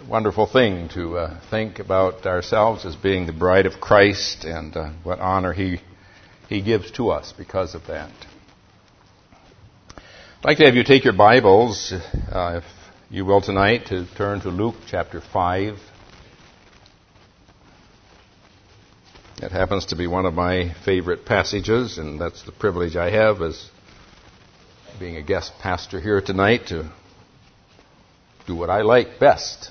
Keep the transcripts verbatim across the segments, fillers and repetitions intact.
wonderful thing to uh, think about ourselves as being the bride of Christ, and uh, what honor He He gives to us because of that. I'd like to have you take your Bibles, uh, if you will tonight, to turn to Luke chapter five. That happens to be one of my favorite passages, and that's the privilege I have as being a guest pastor here tonight, to do what I like best.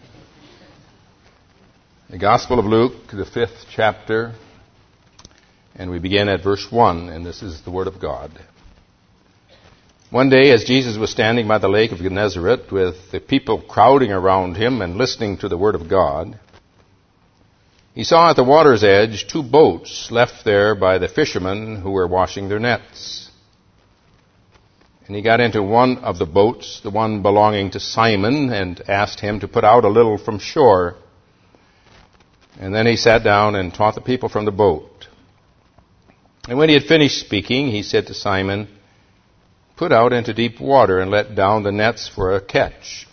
The Gospel of Luke, the fifth chapter, and we begin at verse one, and this is the Word of God. One day, as Jesus was standing by the lake of Gennesaret with the people crowding around him and listening to the Word of God, he saw at the water's edge two boats left there by the fishermen who were washing their nets. And he got into one of the boats, the one belonging to Simon, and asked him to put out a little from shore. And then he sat down and taught the people from the boat. And when he had finished speaking, he said to Simon, "Put out into deep water and let down the nets for a catch."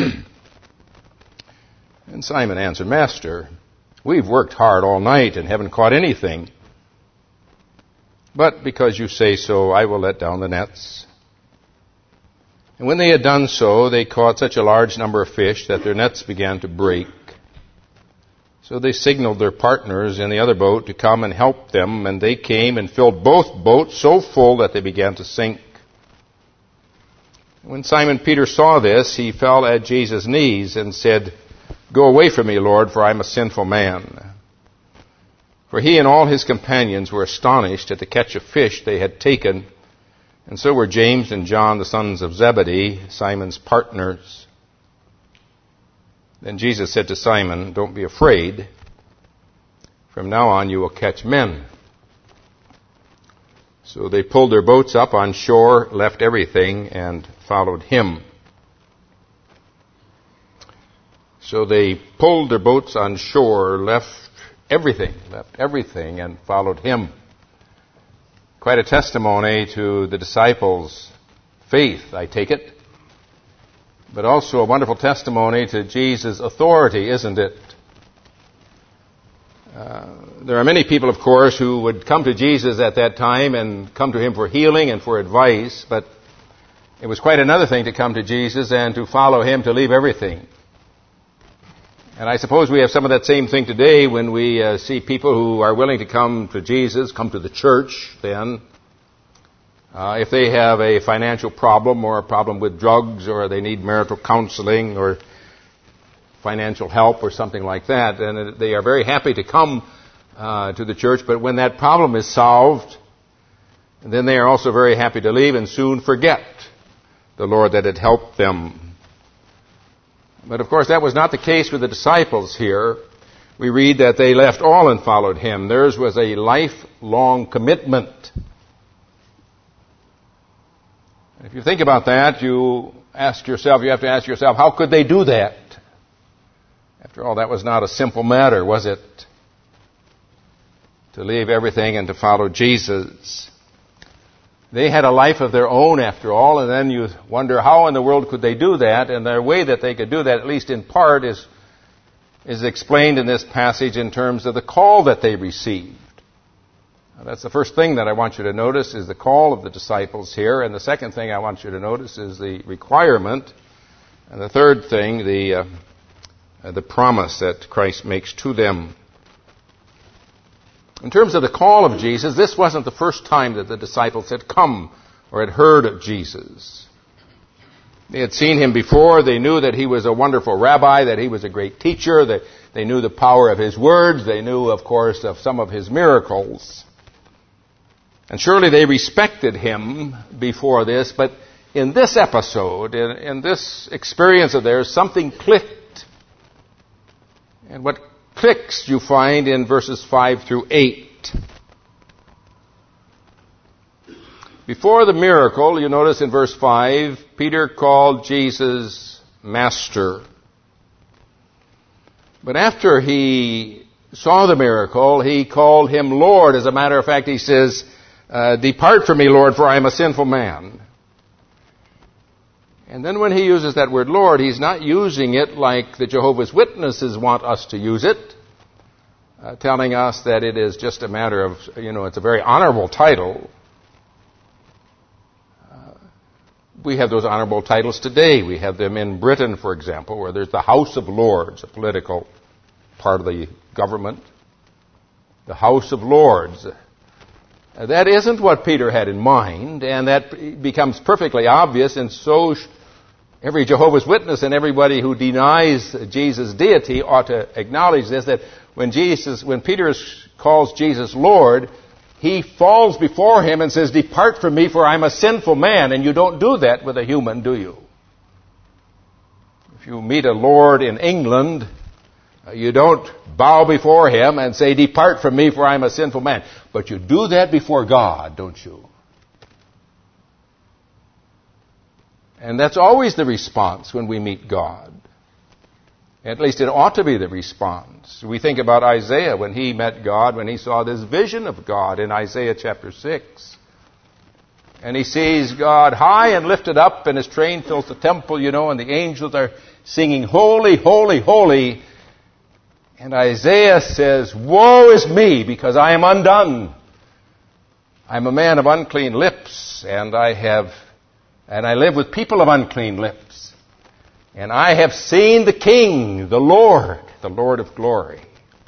And Simon answered, "Master, we've worked hard all night and haven't caught anything. But because you say so, I will let down the nets." And when they had done so, they caught such a large number of fish that their nets began to break. So they signaled their partners in the other boat to come and help them, and they came and filled both boats so full that they began to sink. When Simon Peter saw this, he fell at Jesus' knees and said, "Go away from me, Lord, for I am a sinful man." For he and all his companions were astonished at the catch of fish they had taken, and so were James and John, the sons of Zebedee, Simon's partners. Then Jesus said to Simon, "Don't be afraid. From now on you will catch men." So they pulled their boats up on shore, left everything, and followed him. So they pulled their boats on shore, left everything, left everything, and followed him. Quite a testimony to the disciples' faith, I take it. But also a wonderful testimony to Jesus' authority, isn't it? Uh, there are many people, of course, who would come to Jesus at that time and come to him for healing and for advice, but it was quite another thing to come to Jesus and to follow him, to leave everything. And I suppose we have some of that same thing today when we uh, see people who are willing to come to Jesus, come to the church then, Uh, if they have a financial problem or a problem with drugs, or they need marital counseling or financial help or something like that, then they are very happy to come uh, to the church. But when that problem is solved, then they are also very happy to leave and soon forget the Lord that had helped them. But of course that was not the case with the disciples here. We read that they left all and followed him. Theirs was a lifelong commitment. If you think about that, you ask yourself, you have to ask yourself, how could they do that? After all, that was not a simple matter, was it? To leave everything and to follow Jesus. They had a life of their own, after all, and then you wonder, how in the world could they do that? And the way that they could do that, at least in part, is, is explained in this passage in terms of the call that they received. That's the first thing that I want you to notice, is the call of the disciples here. And the second thing I want you to notice is the requirement. And the third thing, the, uh, the promise that Christ makes to them. In terms of the call of Jesus, this wasn't the first time that the disciples had come or had heard of Jesus. They had seen him before. They knew that he was a wonderful rabbi, that he was a great teacher. They, they knew the power of his words. They knew, of course, of some of his miracles. And surely they respected him before this, but in this episode, in, in this experience of theirs, something clicked. And what clicks you find in verses five through eight. Before the miracle, you notice in verse five, Peter called Jesus Master. But after he saw the miracle, he called him Lord. As a matter of fact, he says, Uh, "Depart from me, Lord, for I am a sinful man." And then when he uses that word Lord, he's not using it like the Jehovah's Witnesses want us to use it, uh, telling us that it is just a matter of, you know, it's a very honorable title. Uh, we have those honorable titles today. We have them in Britain, for example, where there's the House of Lords, a political part of the government. The House of Lords. Uh, that isn't what Peter had in mind, and that becomes perfectly obvious, and so sh- every Jehovah's Witness and everybody who denies Jesus' deity ought to acknowledge this, that when Jesus, when Peter calls Jesus Lord, he falls before him and says, "Depart from me, for I'm a sinful man." And you don't do that with a human, do you? If you meet a lord in England, you don't bow before him and say, "Depart from me, for I'm a sinful man." But you do that before God, don't you? And that's always the response when we meet God. At least it ought to be the response. We think about Isaiah when he met God, when he saw this vision of God in Isaiah chapter six. And he sees God high and lifted up, and his train fills the temple, you know, and the angels are singing, "Holy, holy, holy." And Isaiah says, "Woe is me, because I am undone. I'm a man of unclean lips, and I have, and I live with people of unclean lips. And I have seen the King, the Lord, the Lord of glory."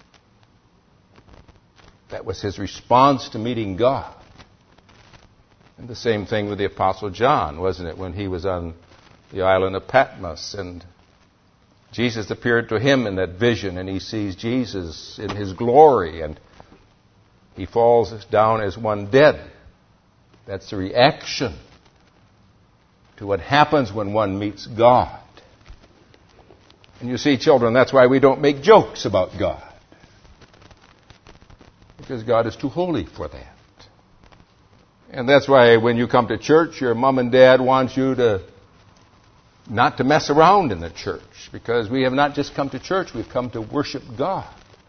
That was his response to meeting God. And the same thing with the Apostle John, wasn't it, when he was on the island of Patmos, and Jesus appeared to him in that vision, and he sees Jesus in his glory, and he falls down as one dead. That's the reaction to what happens when one meets God. And you see, children, that's why we don't make jokes about God. Because God is too holy for that. And that's why when you come to church, your mom and dad want you to not to mess around in the church, because we have not just come to church, we've come to worship God.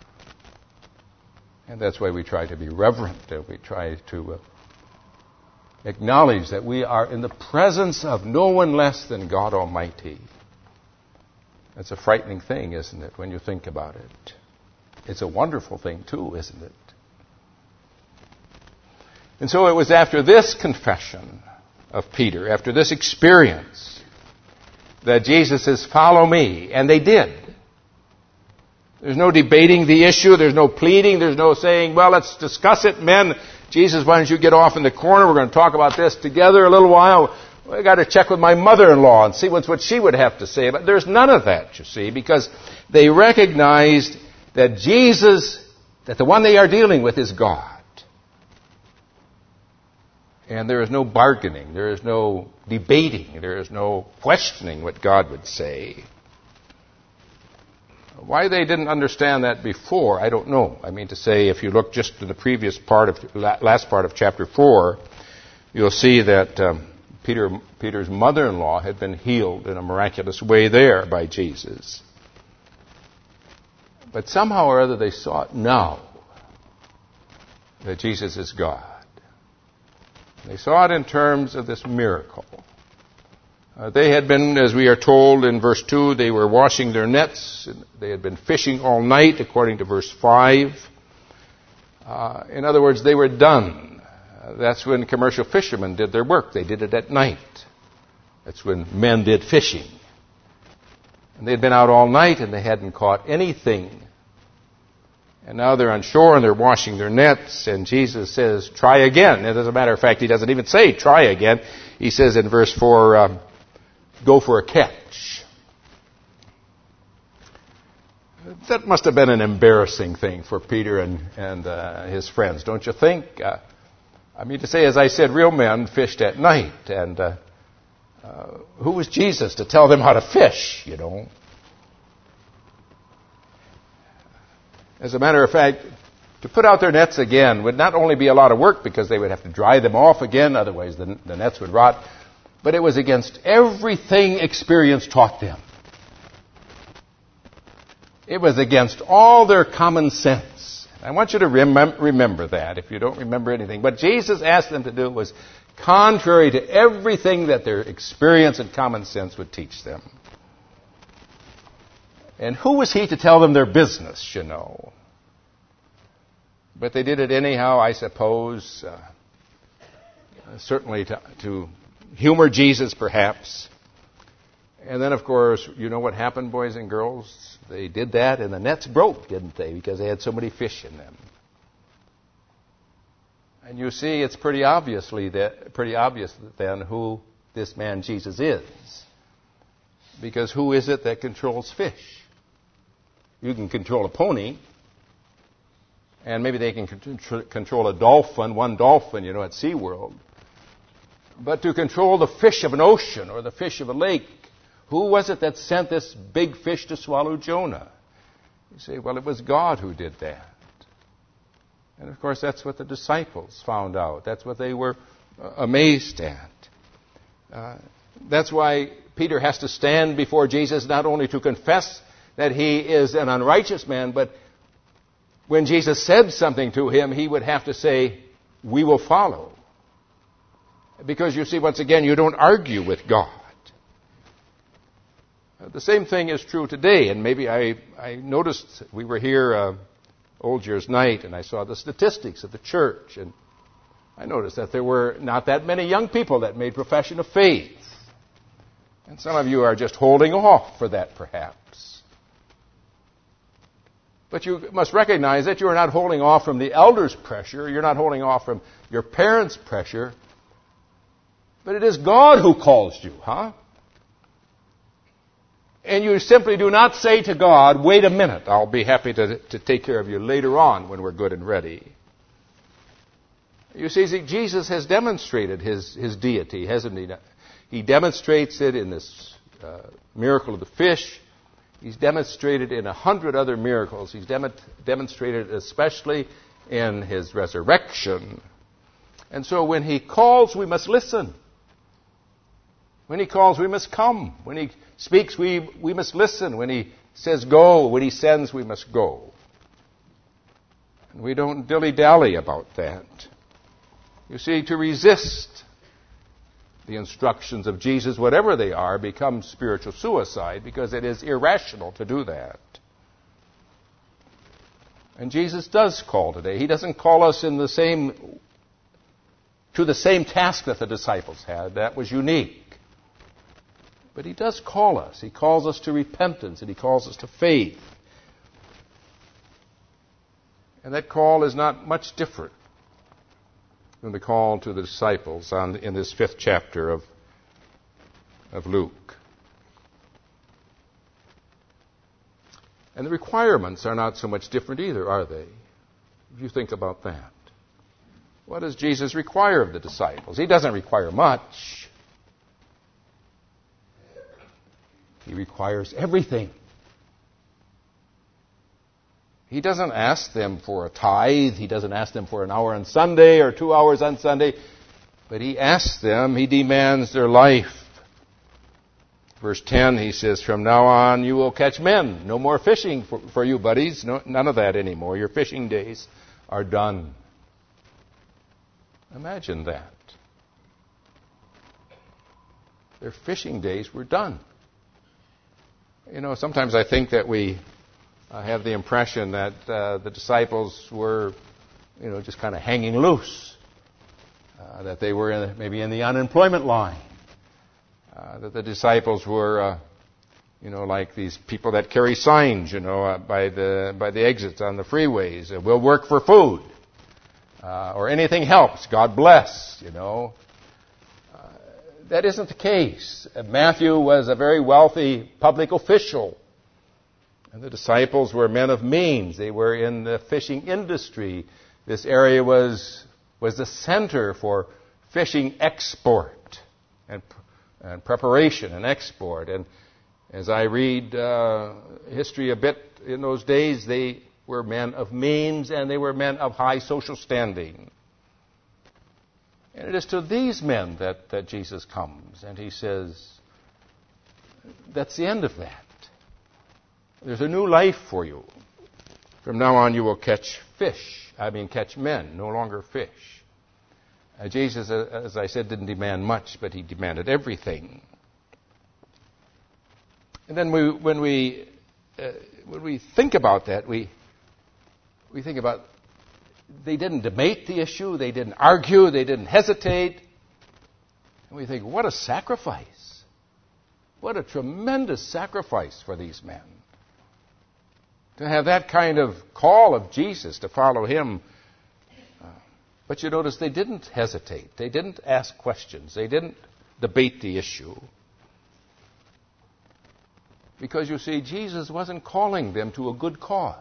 And that's why we try to be reverent, and we try to uh, acknowledge that we are in the presence of no one less than God Almighty. That's a frightening thing, isn't it, when you think about it? It's a wonderful thing, too, isn't it? And so it was after this confession of Peter, after this experience, that Jesus says, "Follow me." And they did. There's no debating the issue. There's no pleading. There's no saying, "Well, let's discuss it, men. Jesus, why don't you get off in the corner? We're going to talk about this together a little while. I've got to check with my mother-in-law and see what's what she would have to say." But there's none of that, you see, because they recognized that Jesus, that the one they are dealing with is God. And there is no bargaining. There is no debating. There is no questioning what God would say. Why they didn't understand that before, I don't know. I mean to say, if you look just to the previous part of, last part of chapter four, you'll see that um, Peter, Peter's mother-in-law had been healed in a miraculous way there by Jesus. But somehow or other they saw it now, that Jesus is God. They saw it in terms of this miracle. Uh, they had been, as we are told in verse two, they were washing their nets. They had been fishing all night, according to verse five. Uh, in other words, they were done. Uh, that's when commercial fishermen did their work. They did it at night. That's when men did fishing. And they'd been out all night and they hadn't caught anything. And now they're on shore and they're washing their nets, and Jesus says, "Try again." And as a matter of fact, he doesn't even say try again. He says in verse four, um, "Go for a catch." That must have been an embarrassing thing for Peter and, and uh, his friends, don't you think? Uh, I mean to say, as I said, real men fished at night. And uh, uh, who was Jesus to tell them how to fish, you know? As a matter of fact, to put out their nets again would not only be a lot of work, because they would have to dry them off again, otherwise the, the nets would rot, but it was against everything experience taught them. It was against all their common sense. I want you to remem- remember that if you don't remember anything. What Jesus asked them to do was contrary to everything that their experience and common sense would teach them. And who was he to tell them their business, you know? But they did it anyhow, I suppose, uh, certainly to, to humor Jesus, perhaps. And then, of course, you know what happened, boys and girls? They did that, and the nets broke, didn't they? Because they had so many fish in them. And you see, it's pretty obviously that, pretty obvious then who this man Jesus is. Because who is it that controls fish? You can control a pony, and maybe they can control a dolphin, one dolphin, you know, at SeaWorld. But to control the fish of an ocean or the fish of a lake, who was it that sent this big fish to swallow Jonah? You say, well, it was God who did that. And of course, that's what the disciples found out. That's what they were uh, amazed at. Uh, that's why Peter has to stand before Jesus not only to confess that he is an unrighteous man, but when Jesus said something to him, he would have to say, we will follow. Because you see, once again, you don't argue with God. Uh, the same thing is true today, and maybe I, I noticed, we were here uh, Old Year's Night, and I saw the statistics of the church, and I noticed that there were not that many young people that made profession of faith. And some of you are just holding off for that, perhaps. But you must recognize that you are not holding off from the elders' pressure. You're not holding off from your parents' pressure. But it is God who calls you, huh? And you simply do not say to God, wait a minute, I'll be happy to, to take care of you later on when we're good and ready. You see, see Jesus has demonstrated his, his deity, hasn't he? He demonstrates it in this uh, miracle of the fish. He's demonstrated in a hundred other miracles. He's dem- demonstrated especially in his resurrection. And so when he calls, we must listen. When he calls, we must come. When he speaks, we, we must listen. When he says go, when he sends, we must go. And we don't dilly-dally about that. You see, to resist the instructions of Jesus, whatever they are, becomes spiritual suicide because it is irrational to do that. And Jesus does call today. He doesn't call us in the same, to the same task that the disciples had. That was unique. But he does call us. He calls us to repentance, and he calls us to faith. And that call is not much different than the call to the disciples on, in this fifth chapter of, of Luke. And the requirements are not so much different either, are they? If you think about that. What does Jesus require of the disciples? He doesn't require much. He requires everything. He doesn't ask them for a tithe. He doesn't ask them for an hour on Sunday or two hours on Sunday. But he asks them, he demands their life. Verse ten, he says, from now on you will catch men. No more fishing for, for you, buddies. No, none of that anymore. Your fishing days are done. Imagine that. Their fishing days were done. You know, sometimes I think that we uh, have the impression that uh, the disciples were, you know, just kind of hanging loose. Uh, that they were in, maybe in the unemployment line. Uh, that the disciples were, uh, you know, like these people that carry signs, you know, uh, by the by the exits on the freeways. Uh, we'll work for food. Uh, or anything helps. God bless, you know. That isn't the case. Matthew was a very wealthy public official. And the disciples were men of means. They were in the fishing industry. This area was, was the center for fishing export and, and preparation and export. And as I read uh, history a bit in those days, they were men of means and they were men of high social standing. And it is to these men that, that Jesus comes, and he says, that's the end of that. There's a new life for you. From now on you will catch fish. I mean, catch men, no longer fish. Uh, Jesus, uh, as I said, didn't demand much, but he demanded everything. And then we, when we uh, when we think about that, we we think about they didn't debate the issue, they didn't argue, they didn't hesitate. And we think, what a sacrifice. What a tremendous sacrifice for these men. To have that kind of call of Jesus to follow him. Uh, but you notice they didn't hesitate. They didn't ask questions. They didn't debate the issue. Because you see, Jesus wasn't calling them to a good cause.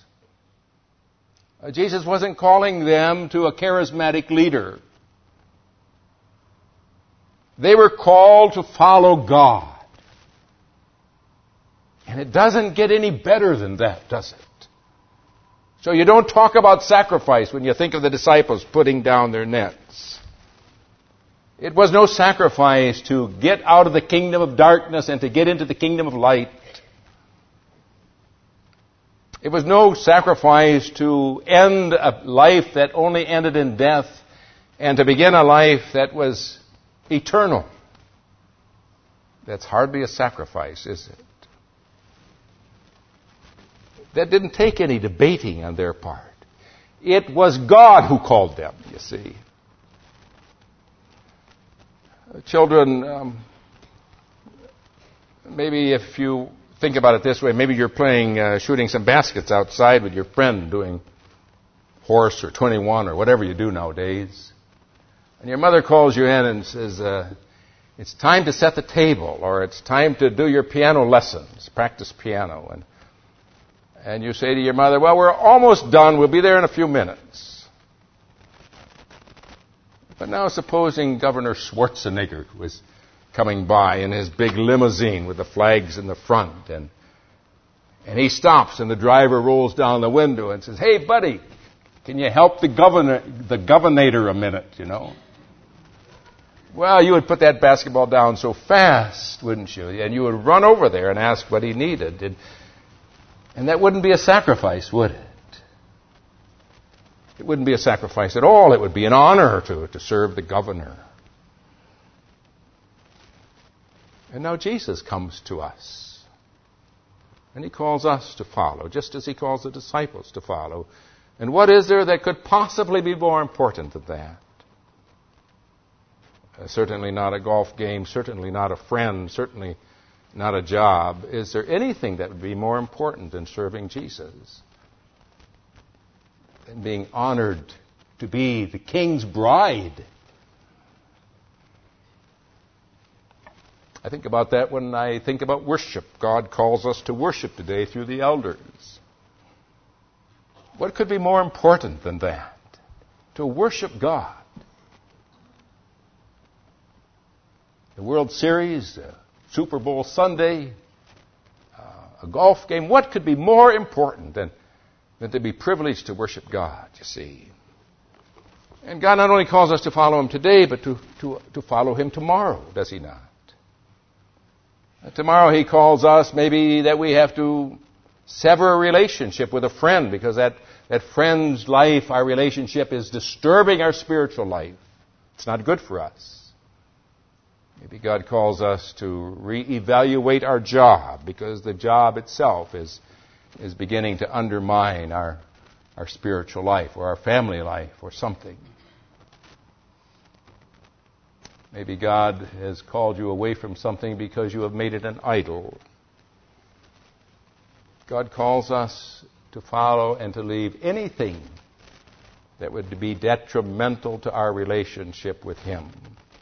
Uh, Jesus wasn't calling them to a charismatic leader. They were called to follow God. And it doesn't get any better than that, does it? So you don't talk about sacrifice when you think of the disciples putting down their nets. It was no sacrifice to get out of the kingdom of darkness and to get into the kingdom of light. It was no sacrifice to end a life that only ended in death and to begin a life that was eternal. That's hardly a sacrifice, is it? That didn't take any debating on their part. It was God who called them, you see. Children, um, maybe if you think about it this way, maybe you're playing, uh, shooting some baskets outside with your friend doing horse or twenty-one or whatever you do nowadays. And your mother calls you in and says, uh, it's time to set the table, or it's time to do your piano lessons, practice piano. And, and you say to your mother, well, we're almost done. We'll be there in a few minutes. But now supposing Governor Schwarzenegger was coming by in his big limousine with the flags in the front, and and he stops and the driver rolls down the window and says, hey, buddy, can you help the governor, the governator a minute, you know? Well, you would put that basketball down so fast, wouldn't you? And you would run over there and ask what he needed. And, and that wouldn't be a sacrifice, would it? It wouldn't be a sacrifice at all. It would be an honor to, to serve the governor. And now Jesus comes to us. And he calls us to follow, just as he calls the disciples to follow. And what is there that could possibly be more important than that? Uh, certainly not a golf game, certainly not a friend, certainly not a job. Is there anything that would be more important than serving Jesus? And being honored to be the King's bride. I think about that when I think about worship. God calls us to worship today through the elders. What could be more important than that? To worship God. The World Series, uh, Super Bowl Sunday, uh, a golf game. What could be more important than than to be privileged to worship God, you see. And God not only calls us to follow him today, but to, to, to follow him tomorrow, does he not? Uh, tomorrow he calls us maybe that we have to sever a relationship with a friend because that, that friend's life, our relationship, is disturbing our spiritual life. It's not good for us. Maybe God calls us to reevaluate our job because the job itself is is beginning to undermine our, our spiritual life or our family life or something. Maybe God has called you away from something because you have made it an idol. God calls us to follow and to leave anything that would be detrimental to our relationship with him.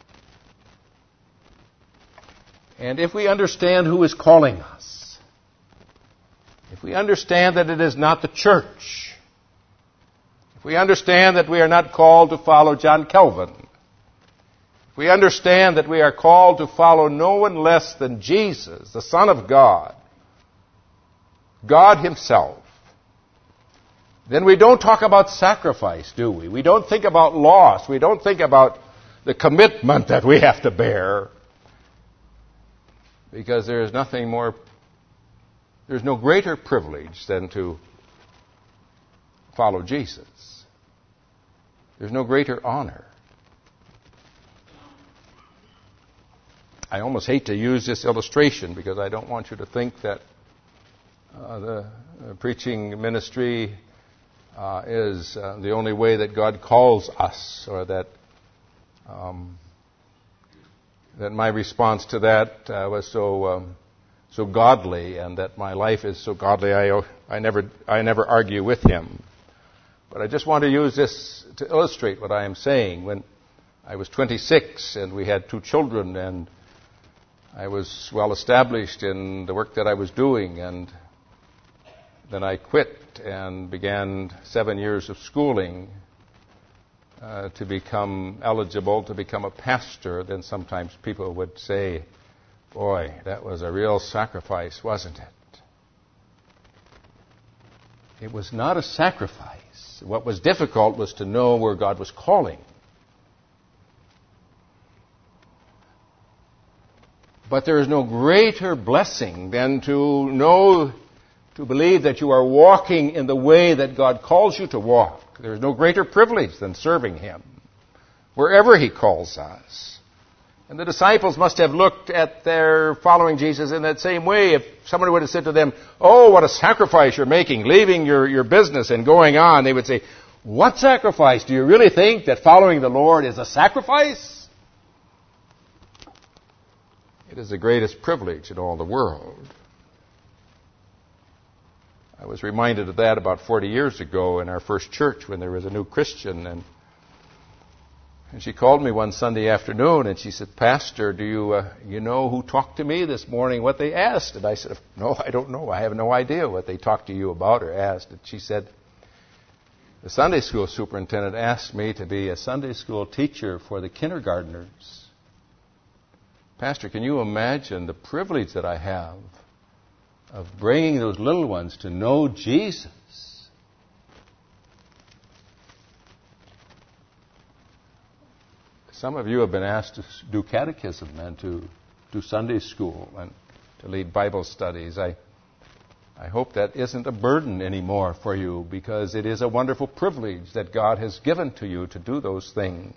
And if we understand who is calling us, if we understand that it is not the church, if we understand that we are not called to follow John Calvin, if we understand that we are called to follow no one less than Jesus, the Son of God, God himself, then we don't talk about sacrifice, do we? We don't think about loss. We don't think about the commitment that we have to bear. Because there is nothing more, there's no greater privilege than to follow Jesus. There's no greater honor. I almost hate to use this illustration because I don't want you to think that uh, the uh, preaching ministry uh, is uh, the only way that God calls us, or that um, that my response to that uh, was so um, so godly, and that my life is so godly. I I never I never argue with Him. But I just want to use this to illustrate what I am saying. When I was twenty-six and we had two children, and I was well established in the work that I was doing, and then I quit and began seven years of schooling uh, to become eligible to become a pastor. Then sometimes people would say, "Boy, that was a real sacrifice, wasn't it?" It was not a sacrifice. What was difficult was to know where God was calling. But there is no greater blessing than to know, to believe that you are walking in the way that God calls you to walk. There is no greater privilege than serving Him wherever He calls us. And the disciples must have looked at their following Jesus in that same way. If somebody would have said to them, "Oh, what a sacrifice you're making, leaving your, your business and going on," they would say, "What sacrifice? Do you really think that following the Lord is a sacrifice?" It is the greatest privilege in all the world. I was reminded of that about forty years ago in our first church when there was a new Christian, and And she called me one Sunday afternoon, and she said, "Pastor, do you uh, you know who talked to me this morning, what they asked?" And I said, "No, I don't know. I have no idea what they talked to you about or asked." And she said, "The Sunday school superintendent asked me to be a Sunday school teacher for the kindergartners." Pastor, can you imagine the privilege that I have of bringing those little ones to know Jesus? Some of you have been asked to do catechism and to do Sunday school and to lead Bible studies. I, I hope that isn't a burden anymore for you, because it is a wonderful privilege that God has given to you to do those things.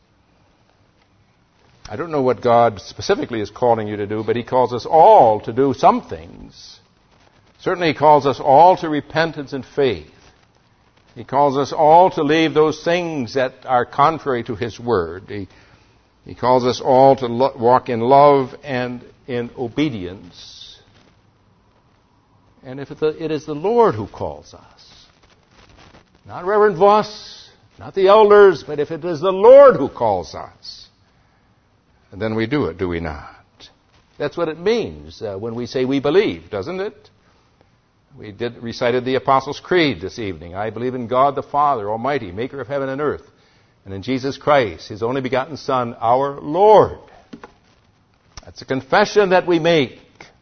I don't know what God specifically is calling you to do, but He calls us all to do some things. Certainly He calls us all to repentance and faith. He calls us all to leave those things that are contrary to His Word. He, he calls us all to lo- walk in love and in obedience. And if it is the Lord who calls us, not Reverend Voss, not the elders, but if it is the Lord who calls us, then we do it, do we not? That's what it means uh, when we say we believe, doesn't it? We did recited the Apostles' Creed this evening. I believe in God the Father Almighty, maker of heaven and earth, and in Jesus Christ, His only begotten Son, our Lord. That's a confession that we make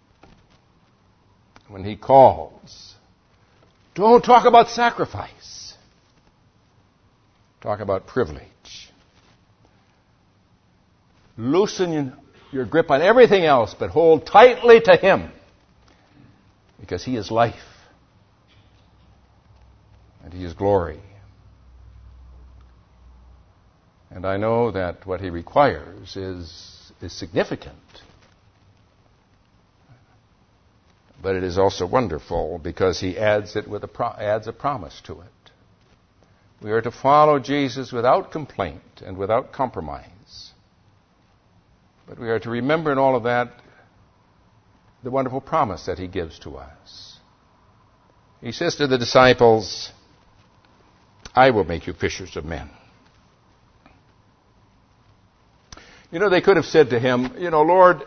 when He calls. Don't talk about sacrifice. Talk about privilege. Loosen your grip on everything else, but hold tightly to Him, because He is life, and He is glory. And I know that what He requires is, is significant. But it is also wonderful because He adds it with a pro- adds a promise to it. We are to follow Jesus without complaint and without compromise. But we are to remember in all of that the wonderful promise that He gives to us. He says to the disciples, "I will make you fishers of men." You know, they could have said to Him, "You know, Lord,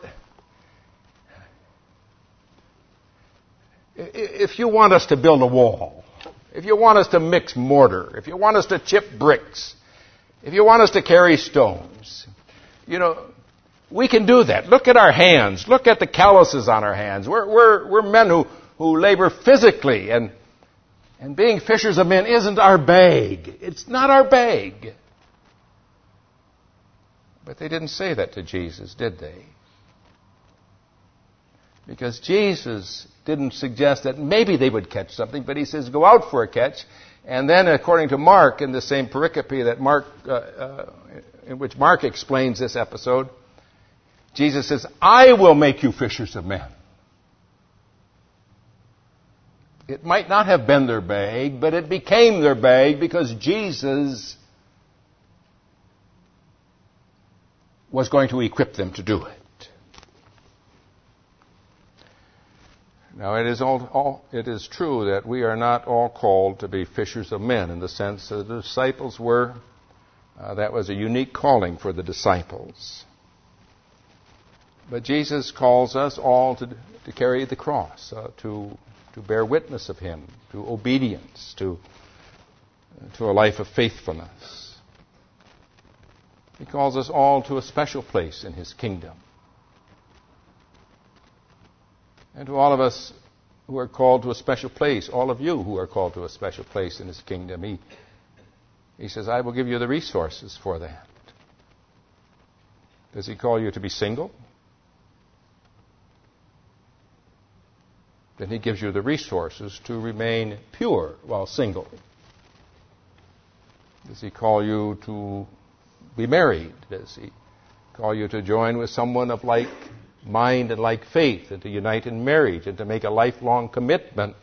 if you want us to build a wall, if you want us to mix mortar, if you want us to chip bricks, if you want us to carry stones, you know, we can do that. Look at our hands. Look at the calluses on our hands. We're, we're, we're men who, who labor physically, and, and being fishers of men isn't our bag. It's not our bag." But they didn't say that to Jesus, did they? Because Jesus didn't suggest that maybe they would catch something, but He says, "Go out for a catch." And then, according to Mark, in the same pericope that Mark, uh, uh, in which Mark explains this episode, Jesus says, I will make you fishers of men. It might not have been their bag, but it became their bag because Jesus was going to equip them to do it. Now, it is all, all, it is true that we are not all called to be fishers of men in the sense that the disciples were. Uh, that was a unique calling for the disciples. But Jesus calls us all to, to carry the cross, uh, to, to bear witness of Him, to obedience, to, to a life of faithfulness. He calls us all to a special place in His kingdom. And to all of us who are called to a special place, all of you who are called to a special place in His kingdom, He, he says, I will give you the resources for that. Does He call you to be single? Then He gives you the resources to remain pure while single. Does He call you to be married? Does He call you to join with someone of like mind and like faith, and to unite in marriage, and to make a lifelong commitment?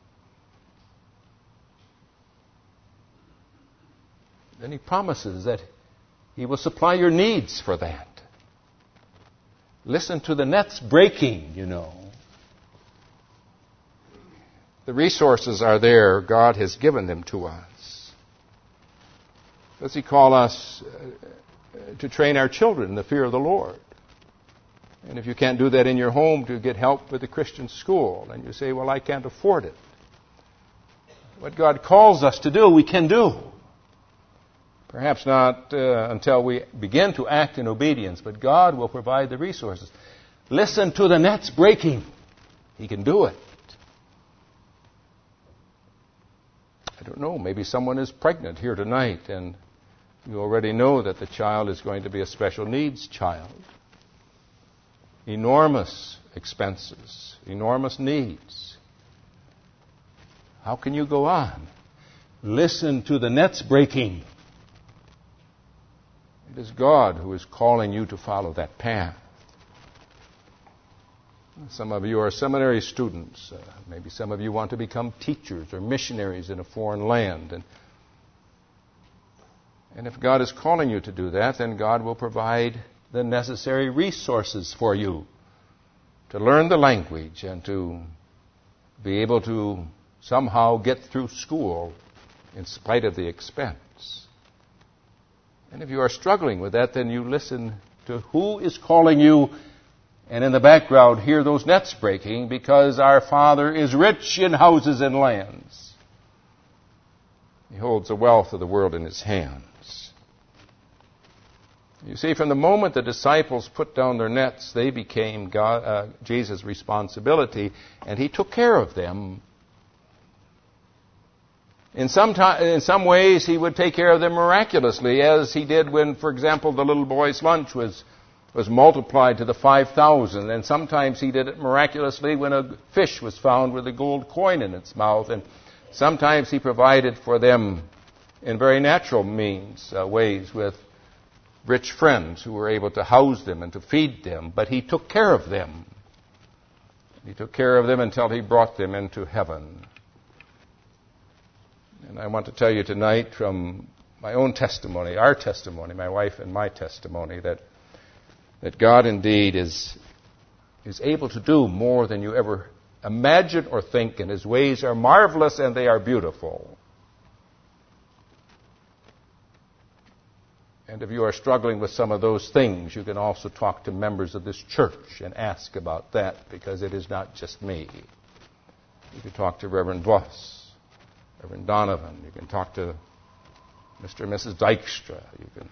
Then He promises that He will supply your needs for that. Listen to the nets breaking, you know. The resources are there. God has given them to us. Does He call us to train our children in the fear of the Lord? And if you can't do that in your home, to get help with a Christian school, and you say, well, I can't afford it. What God calls us to do, we can do. Perhaps not uh, until we begin to act in obedience, but God will provide the resources. Listen to the nets breaking. He can do it. I don't know, maybe someone is pregnant here tonight, and you already know that the child is going to be a special needs child. Enormous expenses, enormous needs. How can you go on? Listen to the nets breaking. It is God who is calling you to follow that path. Some of you are seminary students. Uh, maybe some of you want to become teachers or missionaries in a foreign land. And, and if God is calling you to do that, then God will provide the necessary resources for you to learn the language and to be able to somehow get through school in spite of the expense. And if you are struggling with that, then you listen to who is calling you, and in the background hear those nets breaking, because our Father is rich in houses and lands. He holds the wealth of the world in His hands. You see, from the moment the disciples put down their nets, they became God, uh, Jesus' responsibility, and He took care of them. In some, time, in some ways, He would take care of them miraculously, as He did when, for example, the little boy's lunch was, was multiplied to the five thousand. And sometimes He did it miraculously when a fish was found with a gold coin in its mouth. And sometimes He provided for them in very natural means, uh, ways, with rich friends who were able to house them and to feed them. But He took care of them. He took care of them until He brought them into heaven. And I want to tell you tonight from my own testimony, our testimony, my wife and my testimony, that that God indeed is, is able to do more than you ever imagine or think, and His ways are marvelous and they are beautiful. And if you are struggling with some of those things, you can also talk to members of this church and ask about that, because it is not just me. You can talk to Reverend Voss, Reverend Donovan. You can talk to Mister and Missus Dykstra. You can,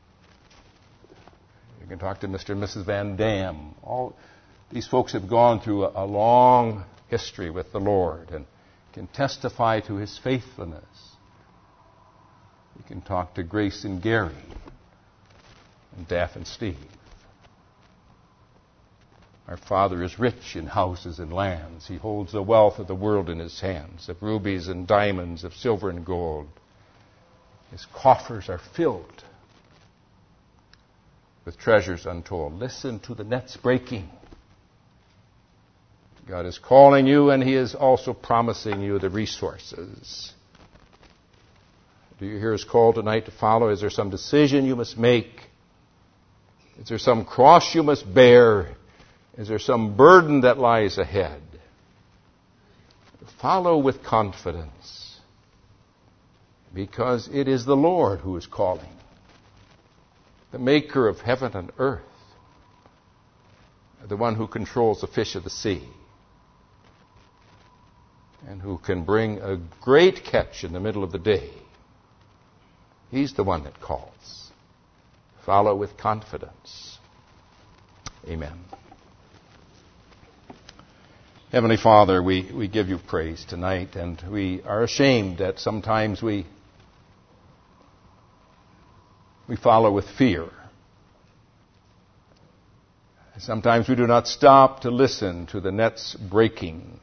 you can talk to Mister and Missus Van Dam. All these folks have gone through a, a long history with the Lord and can testify to His faithfulness. You can talk to Grace and Gary and Daff and Steve. Our Father is rich in houses and lands. He holds the wealth of the world in His hands, of rubies and diamonds, of silver and gold. His coffers are filled. with treasures untold. Listen to the nets breaking. God is calling you, and He is also promising you the resources. Do you hear His call tonight to follow? Is there some decision you must make? Is there some cross you must bear? Is there some burden that lies ahead? Follow with confidence, because it is the Lord who is calling, the maker of heaven and earth, the one who controls the fish of the sea, and who can bring a great catch in the middle of the day. He's the one that calls. Follow with confidence. Amen. Heavenly Father, we, we give you praise tonight, and we are ashamed that sometimes we we follow with fear. Sometimes we do not stop to listen to the nets breaking.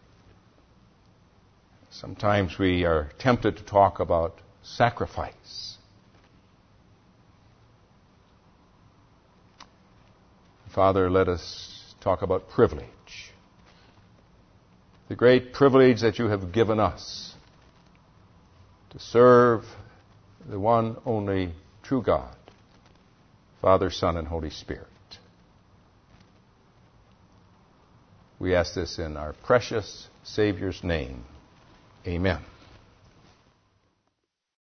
Sometimes we are tempted to talk about sacrifice. Father, let us talk about privilege. The great privilege that you have given us to serve the one only true God, Father, Son, and Holy Spirit. We ask this in our precious Savior's name. Amen.